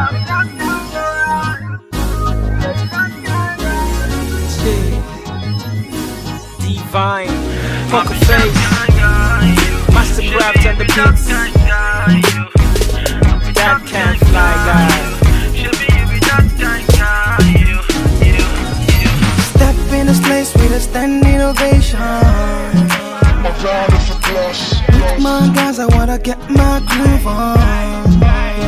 Divine, Poker Face, Mastercraft and the beats. That can't fly, guy. Step in this place with a standing ovation. My guys, I wanna get my groove on.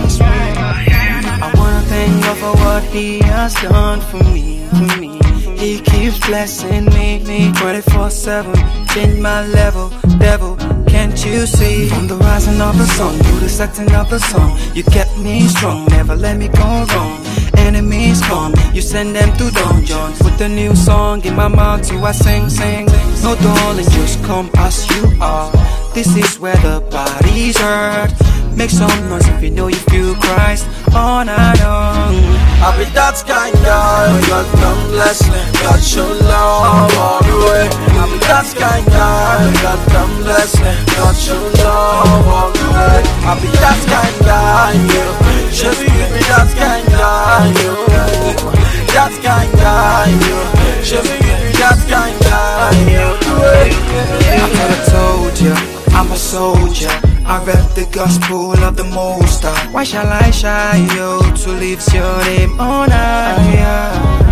I wanna thank God for what He has done for me. He keeps blessing me 24/7, change my level, devil, can't you see? From the rising of the sun to the setting of the sun, you kept me strong, never let me go wrong. Enemies come, you send them to dungeon. Put a new song in my mouth till I sing. No darling, just come as you are. This is where the body's hurt. Make some noise if you know you feel Christ all night long. I'll be that kind guy, God come bless me, God show love all the way. I'll be that kind guy, God come bless me, God show love all the way. I'll be that kind guy, you should be that kind guy, you. That kind guy, you should be that kind guy, you. I could have told you, I'm a soldier. I rep the gospel of the Most High. Why shall I shy you to lift your name on high?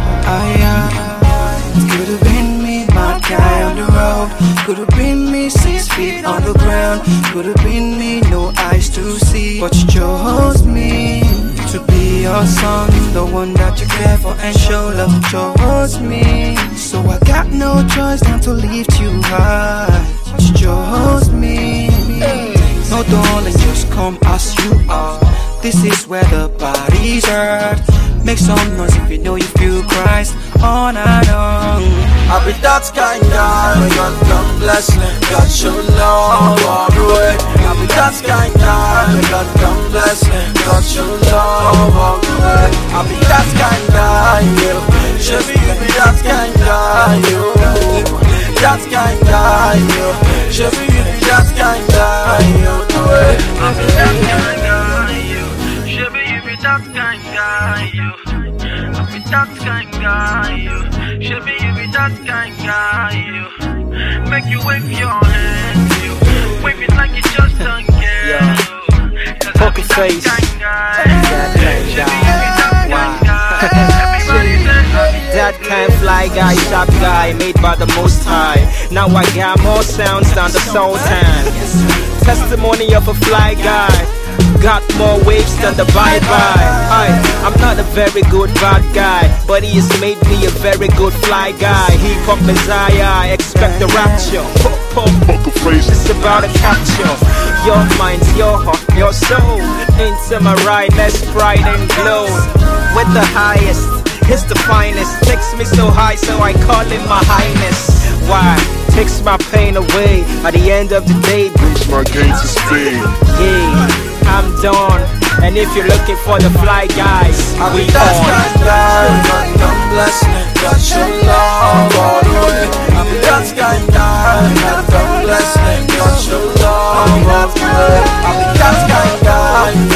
It could have been me, my guy on the road. Could have been me, 6 feet on the ground. Could have been me, no eyes to see. But you chose me to be your son, the one that you care for and show love. Chose me, so I got no choice than to lift you high. You chose me. No darling, just come as you are. This is where the body's hurt. Make some noise if you know you feel Christ all night long. I'll be that kind guy, God come bless me, God show love all the way. I'll be that kind guy, God come bless me, God show love all the way. I'll be that kind guy, you should be that kind guy, you. That kind guy, you should be that kind guy, you. I'll be that kind guy, you should be that kind guy, you. I'll be that kind guy, you should be that kind guy, you. Make you wave your hands, you wave it like you just don't care. Poker Face, that kind fly guy, top guy, made by the Most High. Now I got more sounds than the Sultan. Testimony of a fly guy, got more waves than the bye-bye. I'm not a very good bad guy, but he has made me a very good fly guy. Hip-hop messiah, expect the rapture. Poker Face, it's about to capture your minds, your heart, your soul. Into my ride, let's bright and glow. With the highest, it's the finest. Takes me so high, so I call him my highness. Why? Takes my pain away. At the end of the day, brings my gain to speed. Yeah, I'm done. And if you're looking for the fly guys, I'll we be that on. kind guy, God come bless me, God show love all the way. I'll be that kind guy, God come bless me, God show love all the way. I'll be that kind guy.